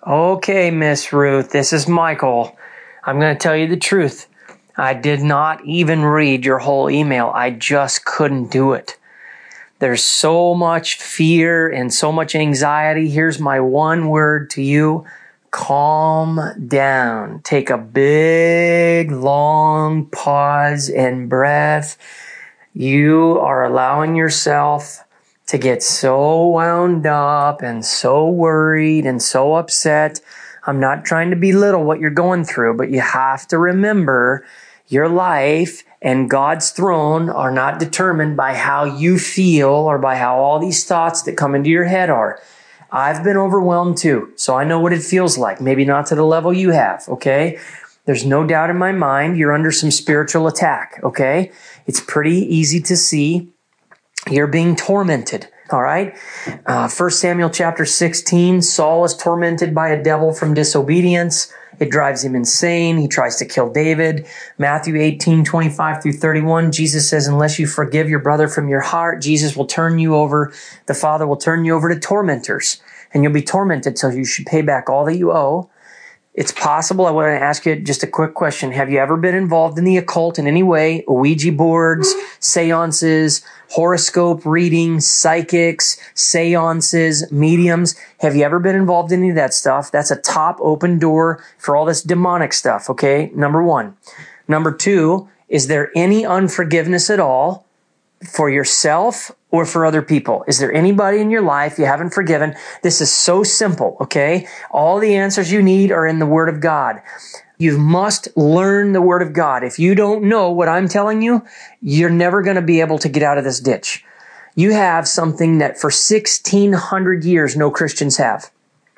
Okay, Miss Ruth, this is Michael. I'm going to tell you the truth. I did not even read your whole email. I just couldn't do it. There's so much fear and so much anxiety. Here's my one word to you. Calm down. Take a big, long pause and breath. You are allowing yourself to get so wound up and so worried and so upset. I'm not trying to belittle what you're going through, but you have to remember your life and God's throne are not determined by how you feel or by how all these thoughts that come into your head are. I've been overwhelmed too, so I know what it feels like. Maybe not to the level you have, okay? There's no doubt in my mind you're under some spiritual attack, okay? It's pretty easy to see. You're being tormented, all right? 1 Samuel chapter 16, Saul is tormented by a devil from disobedience. It drives him insane. He tries to kill David. Matthew 18, 25 through 31, Jesus says, unless you forgive your brother from your heart, Jesus will turn you over, the Father will turn you over to tormentors, and you'll be tormented till you should pay back all that you owe. It's possible. I want to ask you just a quick question. Have you ever been involved in the occult in any way? Ouija boards, seances, horoscope reading, psychics, seances, mediums. Have you ever been involved in any of that stuff? That's a top open door for all this demonic stuff, okay? Number one. Number two, is there any unforgiveness at all for yourself or for other people? Is there anybody in your life you haven't forgiven? This is so simple, okay? All the answers you need are in the Word of God. You must learn the Word of God. If you don't know what I'm telling you, you're never going to be able to get out of this ditch. You have something that for 1,600 years no Christians have.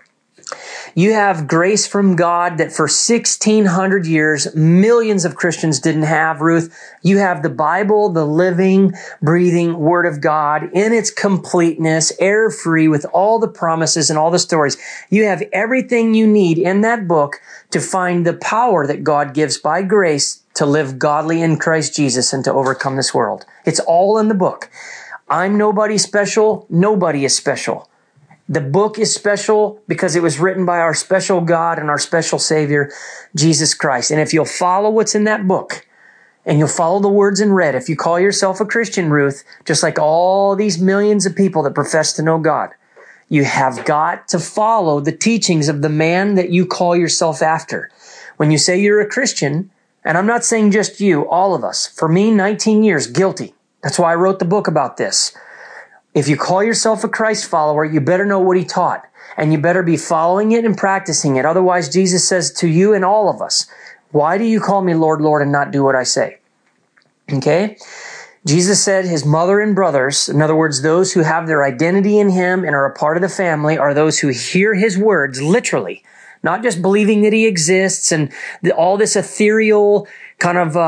You have grace from God that for 1,600 years, millions of Christians didn't have, Ruth. You have the Bible, the living, breathing Word of God in its completeness, error-free with all the promises and all the stories. You have everything you need in that book to find the power that God gives by grace to live godly in Christ Jesus and to overcome this world. It's all in the book. I'm nobody special. Nobody is special. The book is special because it was written by our special God and our special Savior, Jesus Christ. And if you'll follow what's in that book, and you'll follow the words in red, if you call yourself a Christian, Ruth, just like all these millions of people that profess to know God, you have got to follow the teachings of the man that you call yourself after. When you say you're a Christian, and I'm not saying just you, all of us, for me, 19 years, guilty. That's why I wrote the book about this. If you call yourself a Christ follower, you better know what he taught, and you better be following it and practicing it. Otherwise, Jesus says to you and all of us, why do you call me Lord, Lord, and not do what I say? Okay? Jesus said his mother and brothers, in other words, those who have their identity in him and are a part of the family, are those who hear his words literally, not just believing that he exists and all this ethereal kind of,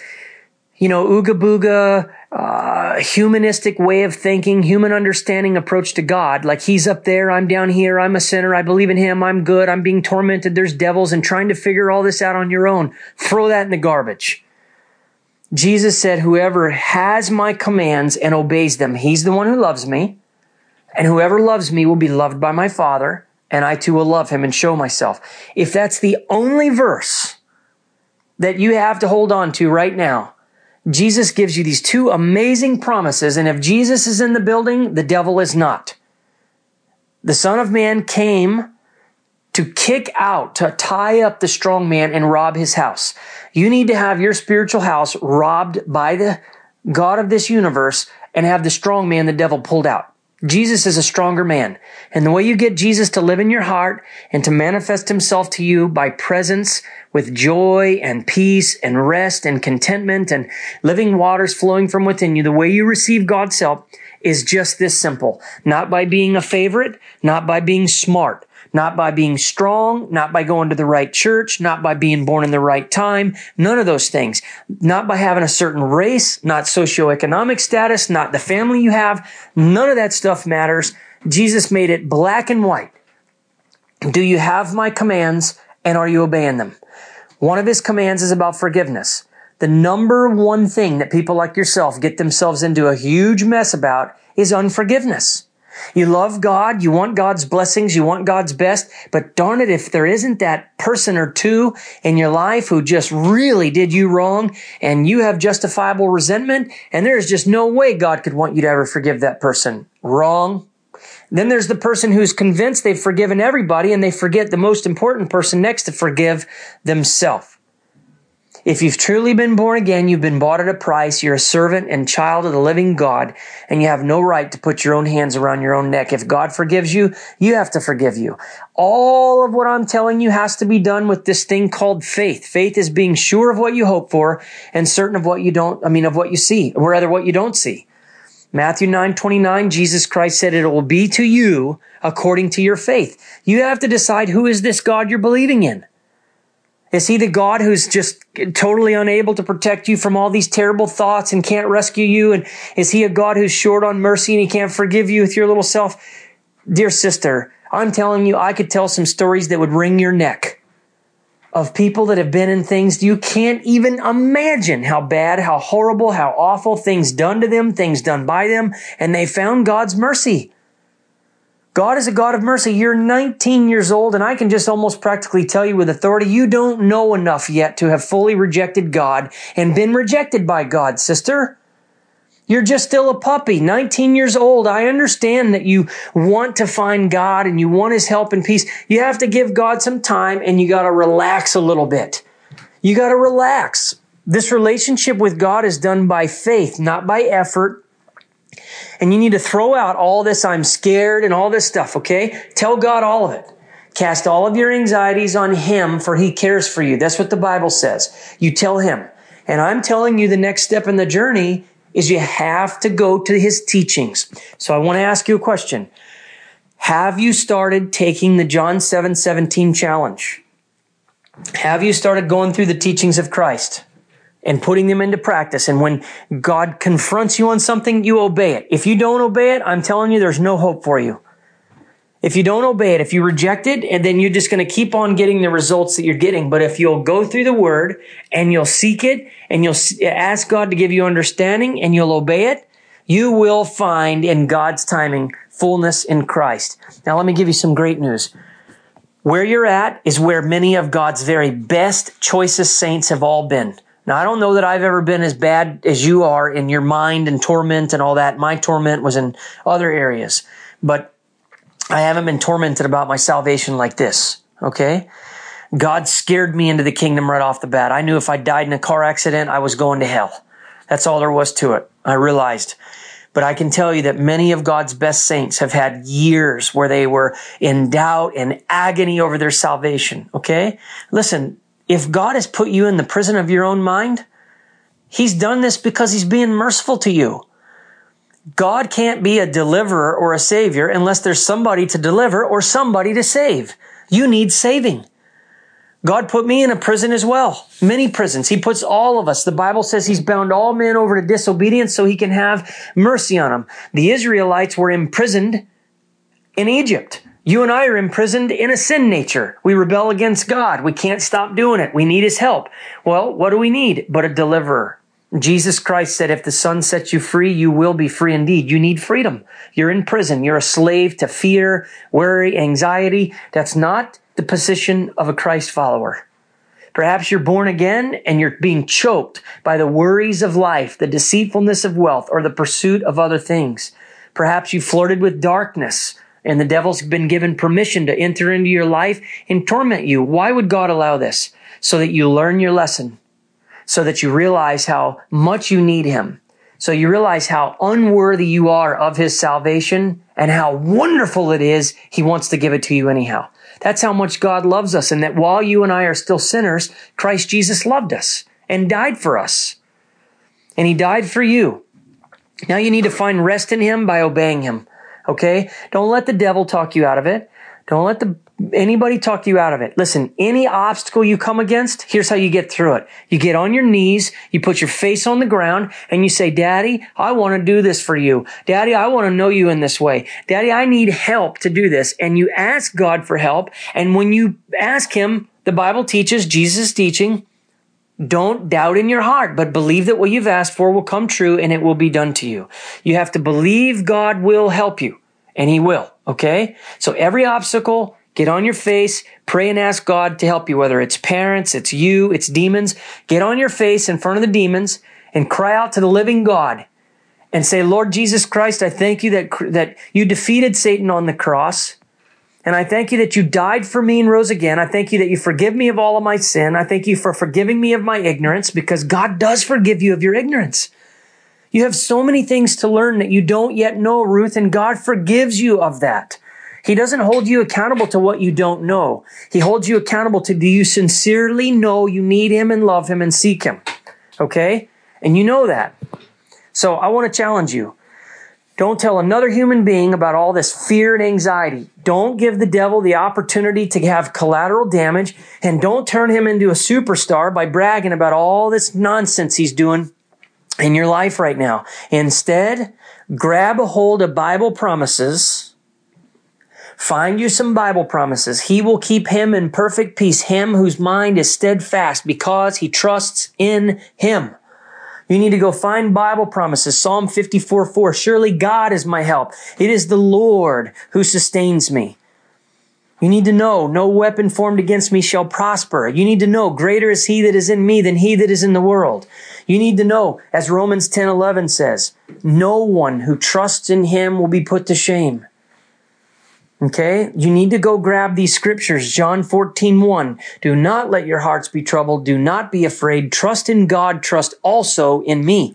ooga booga, humanistic way of thinking, human understanding approach to God. Like he's up there, I'm down here, I'm a sinner, I believe in him, I'm good, I'm being tormented, there's devils, and trying to figure all this out on your own. Throw that in the garbage. Jesus said, whoever has my commands and obeys them, he's the one who loves me. And whoever loves me will be loved by my Father, and I too will love him and show myself. If that's the only verse that you have to hold on to right now, Jesus gives you these two amazing promises, and if Jesus is in the building, the devil is not. The Son of Man came to kick out, to tie up the strong man and rob his house. You need to have your spiritual house robbed by the God of this universe and have the strong man, the devil, pulled out. Jesus is a stronger man. And the way you get Jesus to live in your heart and to manifest himself to you by presence with joy and peace and rest and contentment and living waters flowing from within you, the way you receive God's help is just this simple. Not by being a favorite, not by being smart, not by being strong, not by going to the right church, not by being born in the right time, none of those things. Not by having a certain race, not socioeconomic status, not the family you have. None of that stuff matters. Jesus made it black and white. Do you have my commands and are you obeying them? One of his commands is about forgiveness. The number one thing that people like yourself get themselves into a huge mess about is unforgiveness. You love God, you want God's blessings, you want God's best, but darn it, if there isn't that person or two in your life who just really did you wrong and you have justifiable resentment, and there's just no way God could want you to ever forgive that person. Wrong. Then there's the person who's convinced they've forgiven everybody and they forget the most important person next to forgive themselves. If you've truly been born again, you've been bought at a price, you're a servant and child of the living God, and you have no right to put your own hands around your own neck. If God forgives you, you have to forgive you. All of what I'm telling you has to be done with this thing called faith. Faith is being sure of what you hope for and certain of what you see, or rather what you don't see. Matthew 9:29, Jesus Christ said, it will be to you according to your faith. You have to decide, who is this God you're believing in? Is he the God who's just totally unable to protect you from all these terrible thoughts and can't rescue you? And is he a God who's short on mercy and he can't forgive you with your little self? Dear sister, I'm telling you, I could tell some stories that would wring your neck of people that have been in things you can't even imagine how bad, how horrible, how awful, things done to them, things done by them, and they found God's mercy. God is a God of mercy. You're 19 years old, and I can just almost practically tell you with authority, you don't know enough yet to have fully rejected God and been rejected by God, sister. You're just still a puppy, 19 years old. I understand that you want to find God and you want his help and peace. You have to give God some time and you got to relax a little bit. You got to relax. This relationship with God is done by faith, not by effort. And you need to throw out all this I'm scared and all this stuff, okay? Tell God all of it. Cast all of your anxieties on him, for he cares for you. That's what the Bible says. You tell him. And I'm telling you the next step in the journey is you have to go to his teachings. So I want to ask you a question. Have you started taking the John 7:17 challenge? Have you started going through the teachings of Christ and putting them into practice? And when God confronts you on something, you obey it. If you don't obey it, I'm telling you, there's no hope for you. If you don't obey it, if you reject it, and then you're just going to keep on getting the results that you're getting. But if you'll go through the word and you'll seek it and you'll ask God to give you understanding and you'll obey it, you will find in God's timing fullness in Christ. Now, let me give you some great news. Where you're at is where many of God's very best, choicest saints have all been. Now, I don't know that I've ever been as bad as you are in your mind and torment and all that. My torment was in other areas. But I haven't been tormented about my salvation like this, okay? God scared me into the kingdom right off the bat. I knew if I died in a car accident, I was going to hell. That's all there was to it. I realized. But I can tell you that many of God's best saints have had years where they were in doubt and agony over their salvation, okay? Listen, if God has put you in the prison of your own mind, he's done this because he's being merciful to you. God can't be a deliverer or a savior unless there's somebody to deliver or somebody to save. You need saving. God put me in a prison as well. Many prisons. He puts all of us. The Bible says he's bound all men over to disobedience so he can have mercy on them. The Israelites were imprisoned in Egypt. You and I are imprisoned in a sin nature. We rebel against God. We can't stop doing it. We need his help. Well, what do we need but a deliverer? Jesus Christ said, if the Son sets you free, you will be free indeed. You need freedom. You're in prison. You're a slave to fear, worry, anxiety. That's not the position of a Christ follower. Perhaps you're born again and you're being choked by the worries of life, the deceitfulness of wealth, or the pursuit of other things. Perhaps you flirted with darkness and the devil's been given permission to enter into your life and torment you. Why would God allow this? So that you learn your lesson. So that you realize how much you need him. So you realize how unworthy you are of his salvation and how wonderful it is he wants to give it to you anyhow. That's how much God loves us, and that while you and I are still sinners, Christ Jesus loved us and died for us. And he died for you. Now you need to find rest in him by obeying him. Okay? Don't let the devil talk you out of it. Don't let anybody talk you out of it. Listen, any obstacle you come against, here's how you get through it. You get on your knees, you put your face on the ground, and you say, Daddy, I want to do this for you. Daddy, I want to know you in this way. Daddy, I need help to do this. And you ask God for help. And when you ask him, the Bible teaches, Jesus' teaching, don't doubt in your heart, but believe that what you've asked for will come true and it will be done to you. You have to believe God will help you. And he will, okay? So every obstacle, get on your face, pray and ask God to help you, whether it's parents, it's you, it's demons. Get on your face in front of the demons and cry out to the living God and say, Lord Jesus Christ, I thank you that you defeated Satan on the cross. And I thank you that you died for me and rose again. I thank you that you forgive me of all of my sin. I thank you for forgiving me of my ignorance, because God does forgive you of your ignorance. You have so many things to learn that you don't yet know, Ruth, and God forgives you of that. He doesn't hold you accountable to what you don't know. He holds you accountable to, do you sincerely know you need him and love him and seek him? Okay? And you know that. So I want to challenge you. Don't tell another human being about all this fear and anxiety. Don't give the devil the opportunity to have collateral damage, and don't turn him into a superstar by bragging about all this nonsense he's doing in your life right now. Instead, grab a hold of Bible promises. Find you some Bible promises. He will keep him in perfect peace, him whose mind is steadfast because he trusts in him. You need to go find Bible promises. Psalm 54:4. Surely God is my help. It is the Lord who sustains me. You need to know, no weapon formed against me shall prosper. You need to know, greater is he that is in me than he that is in the world. You need to know, as Romans 10:11 says, no one who trusts in him will be put to shame. Okay? You need to go grab these scriptures. John 14:1. Do not let your hearts be troubled. Do not be afraid. Trust in God. Trust also in me.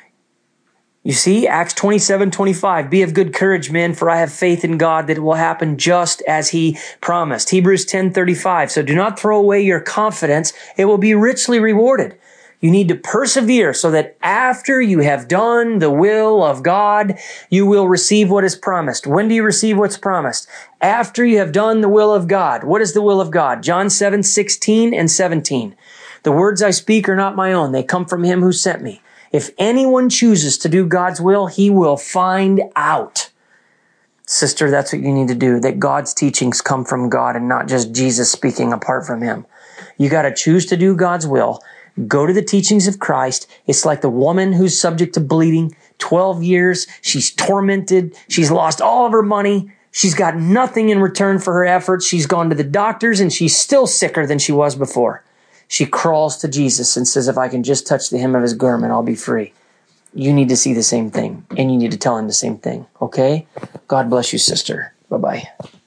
You see, Acts 27:25. Be of good courage, men, for I have faith in God that it will happen just as he promised. Hebrews 10:35. So do not throw away your confidence. It will be richly rewarded. You need to persevere so that after you have done the will of God, you will receive what is promised. When do you receive what's promised? After you have done the will of God. What is the will of God? John 7:16 and 17. The words I speak are not my own. They come from him who sent me. If anyone chooses to do God's will, he will find out. Sister, that's what you need to do. That God's teachings come from God and not just Jesus speaking apart from him. You got to choose to do God's will. Go to the teachings of Christ. It's like the woman who's subject to bleeding. 12 years. She's tormented. She's lost all of her money. She's got nothing in return for her efforts. She's gone to the doctors and she's still sicker than she was before. She crawls to Jesus and says, if I can just touch the hem of his garment, I'll be free. You need to see the same thing, and you need to tell him the same thing. Okay? God bless you, sister. Bye-bye.